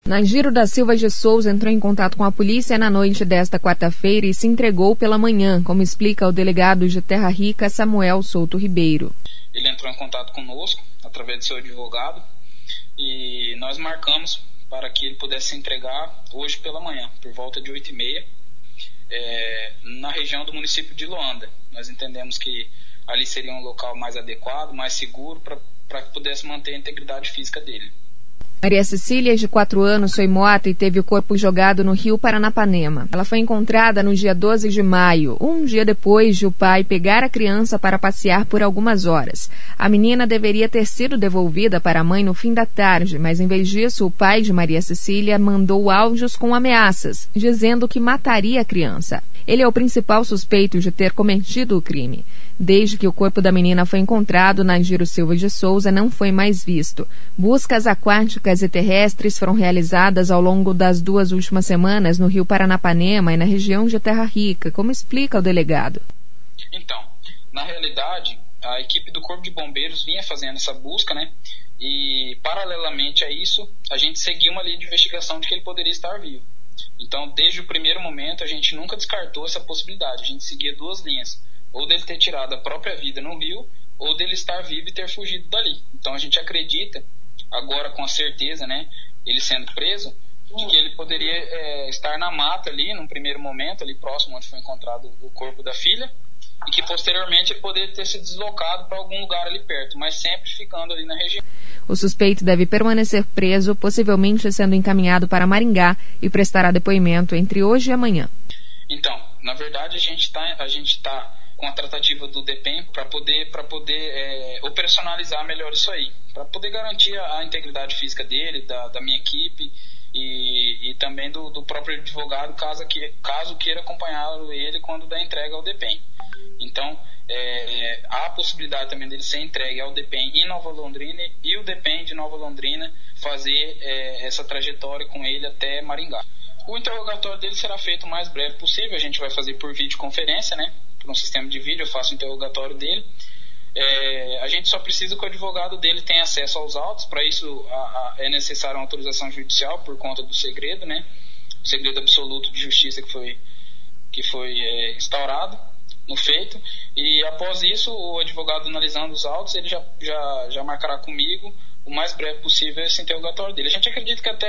Nagiro da Silva de Souza entrou em contato com a polícia na noite desta quarta-feira e se entregou pela manhã, como explica o delegado de Terra Rica, Samuel Souto Ribeiro. Ele entrou em contato conosco, através do seu advogado, e nós marcamos para que ele pudesse se entregar hoje pela manhã, por volta de 8h30, na região do município de Loanda. Nós entendemos que ali seria um local mais adequado, mais seguro, para que pudesse manter a integridade física dele. Maria Cecília, de 4 anos, foi morta e teve o corpo jogado no rio Paranapanema. Ela foi encontrada no dia 12 de maio, um dia depois de o pai pegar a criança para passear por algumas horas. A menina deveria ter sido devolvida para a mãe no fim da tarde, mas em vez disso, o pai de Maria Cecília mandou áudios com ameaças, dizendo que mataria a criança. Ele é o principal suspeito de ter cometido o crime. Desde que o corpo da menina foi encontrado, Nagiro Silva de Souza não foi mais visto. Buscas aquáticas e terrestres foram realizadas ao longo das 2 últimas semanas no rio Paranapanema e na região de Terra Rica, como explica o delegado. Então, na realidade, a equipe do Corpo de Bombeiros vinha fazendo essa busca, E, paralelamente a isso, a gente seguiu uma linha de investigação de que ele poderia estar vivo. Então, desde o primeiro momento, a gente nunca descartou essa possibilidade. A gente seguia 2 linhas. Ou dele ter tirado a própria vida no rio, ou dele estar vivo e ter fugido dali. Então a gente acredita, agora com a certeza, ele sendo preso, de que ele poderia estar na mata ali, num primeiro momento, ali próximo onde foi encontrado o corpo da filha, e que posteriormente ele poderia ter se deslocado para algum lugar ali perto, mas sempre ficando ali na região. O suspeito deve permanecer preso, possivelmente sendo encaminhado para Maringá e prestará depoimento entre hoje e amanhã. Então, na verdade a gente tá com a tratativa do DEPEN para poder operacionalizar melhor isso aí, para poder garantir a integridade física dele, da minha equipe e também do próprio advogado, caso queira acompanhar ele quando der entrega ao DEPEN. Então, há a possibilidade também dele ser entregue ao DEPEN em Nova Londrina e o DEPEN de Nova Londrina fazer essa trajetória com ele até Maringá. O interrogatório dele será feito o mais breve possível, a gente vai fazer por videoconferência, por um sistema de vídeo, eu faço o interrogatório dele. A gente só precisa que o advogado dele tenha acesso aos autos, para isso é necessária uma autorização judicial por conta do segredo, o segredo absoluto de justiça que foi instaurado no feito, e após isso o advogado analisando os autos, ele já marcará comigo o mais breve possível esse interrogatório dele. A gente acredita que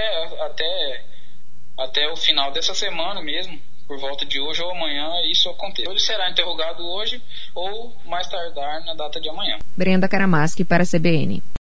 até o final dessa semana mesmo, por volta de hoje ou amanhã, isso aconteça. Ele será interrogado hoje ou mais tardar na data de amanhã. Brenda Karamaschi para a CBN.